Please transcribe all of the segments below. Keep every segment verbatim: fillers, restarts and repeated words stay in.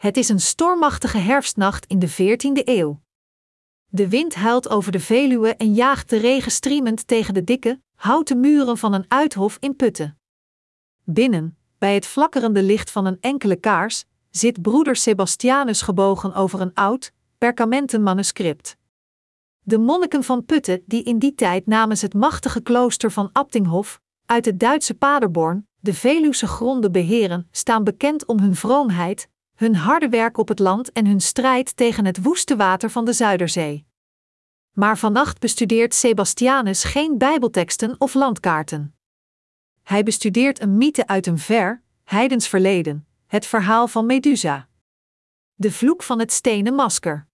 Het is een stormachtige herfstnacht in de veertiende eeuw. De wind huilt over de Veluwe en jaagt de regen striemend tegen de dikke, houten muren van een uithof in Putten. Binnen, bij het flakkerende licht van een enkele kaars, zit broeder Sebastianus gebogen over een oud, perkamenten manuscript. De monniken van Putten, die in die tijd namens het machtige klooster van Abtinghof, uit het Duitse Paderborn, de Veluwse gronden beheren, staan bekend om hun vroomheid, hun harde werk op het land en hun strijd tegen het woeste water van de Zuiderzee. Maar vannacht bestudeert Sebastianus geen bijbelteksten of landkaarten. Hij bestudeert een mythe uit een ver, heidens verleden, het verhaal van Medusa. De vloek van het stenen masker.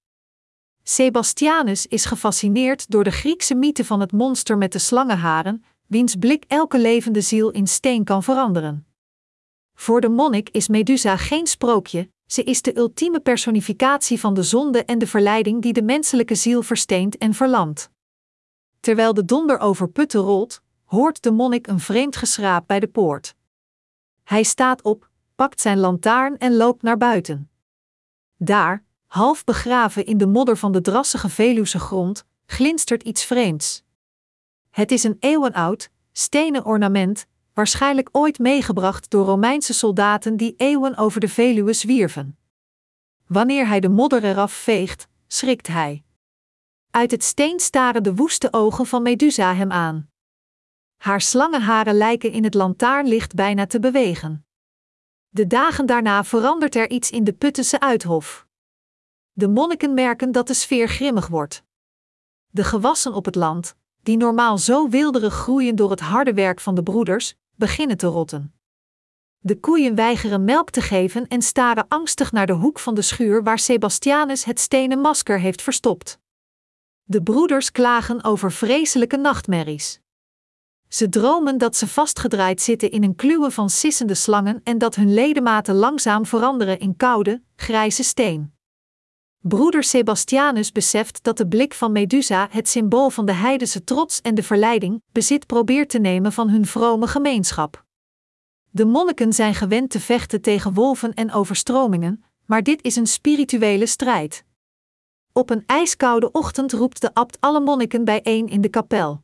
Sebastianus is gefascineerd door de Griekse mythe van het monster met de slangenharen, wiens blik elke levende ziel in steen kan veranderen. Voor de monnik is Medusa geen sprookje, ze is de ultieme personificatie van de zonde en de verleiding die de menselijke ziel versteent en verlamt. Terwijl de donder over Putten rolt, hoort de monnik een vreemd geschraap bij de poort. Hij staat op, pakt zijn lantaarn en loopt naar buiten. Daar, half begraven in de modder van de drassige Veluwse grond, glinstert iets vreemds. Het is een eeuwenoud, stenen ornament, waarschijnlijk ooit meegebracht door Romeinse soldaten die eeuwen over de Veluwe zwierven. Wanneer hij de modder eraf veegt, schrikt hij. Uit het steen staren de woeste ogen van Medusa hem aan. Haar slangenharen lijken in het lantaarnlicht bijna te bewegen. De dagen daarna verandert er iets in de Puttense uithof. De monniken merken dat de sfeer grimmig wordt. De gewassen op het land, die normaal zo weelderig groeien door het harde werk van de broeders, beginnen te rotten. De koeien weigeren melk te geven en staren angstig naar de hoek van de schuur waar Sebastianus het stenen masker heeft verstopt. De broeders klagen over vreselijke nachtmerries. Ze dromen dat ze vastgedraaid zitten in een kluwen van sissende slangen en dat hun ledematen langzaam veranderen in koude, grijze steen. Broeder Sebastianus beseft dat de blik van Medusa, het symbool van de heidense trots en de verleiding, bezit probeert te nemen van hun vrome gemeenschap. De monniken zijn gewend te vechten tegen wolven en overstromingen, maar dit is een spirituele strijd. Op een ijskoude ochtend roept de abt alle monniken bijeen in de kapel.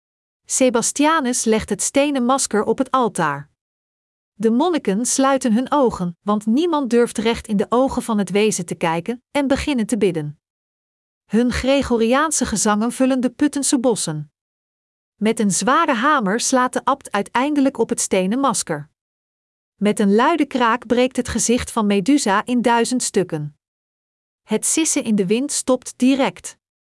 Sebastianus legt het stenen masker op het altaar. De monniken sluiten hun ogen, want niemand durft recht in de ogen van het wezen te kijken, en beginnen te bidden. Hun Gregoriaanse gezangen vullen de Puttense bossen. Met een zware hamer slaat de abt uiteindelijk op het stenen masker. Met een luide kraak breekt het gezicht van Medusa in duizend stukken. Het sissen in de wind stopt direct.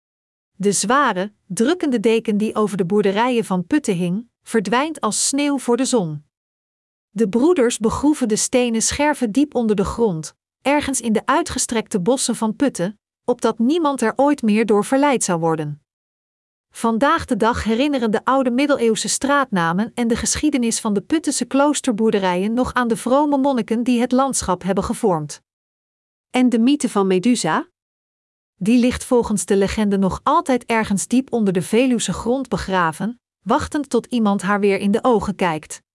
De zware, drukkende deken die over de boerderijen van Putten hing, verdwijnt als sneeuw voor de zon. De broeders begroeven de stenen scherven diep onder de grond, ergens in de uitgestrekte bossen van Putten, opdat niemand er ooit meer door verleid zou worden. Vandaag de dag herinneren de oude middeleeuwse straatnamen en de geschiedenis van de Puttense kloosterboerderijen nog aan de vrome monniken die het landschap hebben gevormd. En de mythe van Medusa? Die ligt volgens de legende nog altijd ergens diep onder de Veluwse grond begraven, wachtend tot iemand haar weer in de ogen kijkt.